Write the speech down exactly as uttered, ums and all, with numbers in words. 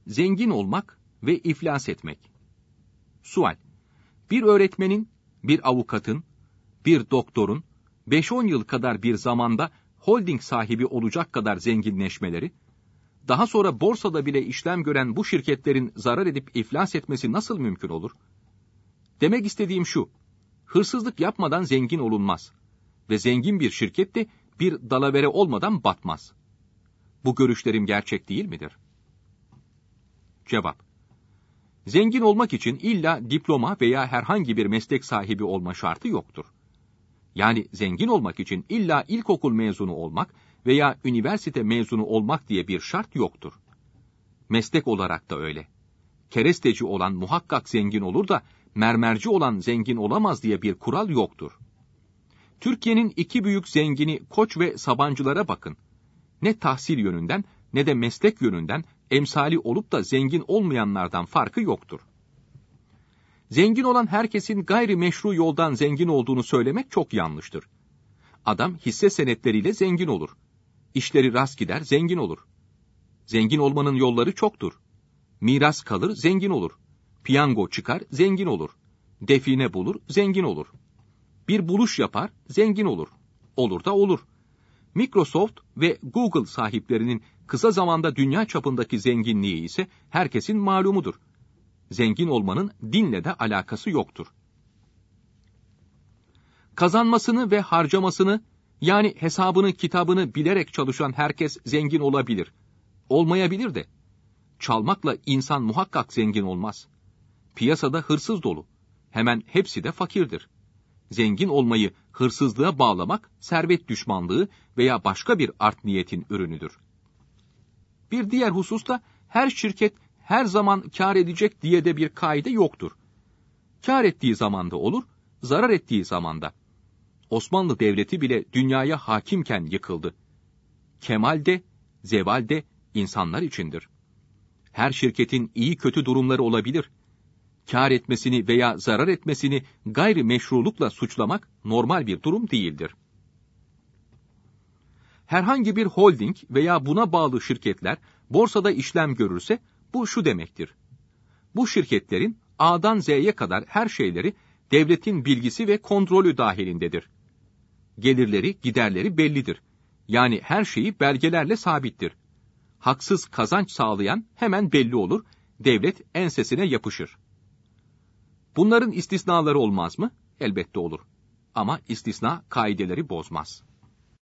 Zengin olmak ve iflas etmek. Sual: Bir öğretmenin, bir avukatın, bir doktorun beş on yıl kadar bir zamanda holding sahibi olacak kadar zenginleşmeleri, daha sonra borsada bile işlem gören bu şirketlerin zarar edip iflas etmesi nasıl mümkün olur? Demek istediğim şu: hırsızlık yapmadan zengin olunmaz ve zengin bir şirket de bir dalavere olmadan batmaz. Bu görüşlerim gerçek değil midir? Cevap: Zengin olmak için illa diploma veya herhangi bir meslek sahibi olma şartı yoktur. Yani zengin olmak için illa ilkokul mezunu olmak veya üniversite mezunu olmak diye bir şart yoktur. Meslek olarak da öyle. Keresteci olan muhakkak zengin olur da mermerci olan zengin olamaz diye bir kural yoktur. Türkiye'nin iki büyük zengini Koç ve Sabancılara bakın. Ne tahsil yönünden ne de meslek yönünden emsali olup da zengin olmayanlardan farkı yoktur. Zengin olan herkesin gayri meşru yoldan zengin olduğunu söylemek çok yanlıştır. Adam hisse senetleriyle zengin olur. İşleri rast gider, zengin olur. Zengin olmanın yolları çoktur. Miras kalır, zengin olur. Piyango çıkar, zengin olur. Define bulur, zengin olur. Bir buluş yapar, zengin olur. Olur da olur. Microsoft ve Google sahiplerinin kısa zamanda dünya çapındaki zenginliği ise herkesin malumudur. Zengin olmanın dinle de alakası yoktur. Kazanmasını ve harcamasını, yani hesabını kitabını bilerek çalışan herkes zengin olabilir. Olmayabilir de. Çalmakla insan muhakkak zengin olmaz. Piyasada hırsız dolu. Hemen hepsi de fakirdir. Zengin olmayı hırsızlığa bağlamak servet düşmanlığı veya başka bir art niyetin ürünüdür. Bir diğer hususta her şirket her zaman kar edecek diye de bir kaide yoktur. Kar ettiği zamanda olur, zarar ettiği zamanda. Osmanlı Devleti bile dünyaya hakimken yıkıldı. Kemal de, zeval de insanlar içindir. Her şirketin iyi kötü durumları olabilir. Kar etmesini veya zarar etmesini gayri meşrulukla suçlamak normal bir durum değildir. Herhangi bir holding veya buna bağlı şirketler borsada işlem görürse bu şu demektir: bu şirketlerin A'dan Z'ye kadar her şeyleri devletin bilgisi ve kontrolü dahilindedir. Gelirleri, giderleri bellidir. Yani her şeyi belgelerle sabittir. Haksız kazanç sağlayan hemen belli olur, devlet ensesine yapışır. Bunların istisnaları olmaz mı? Elbette olur. Ama istisna kaideleri bozmaz.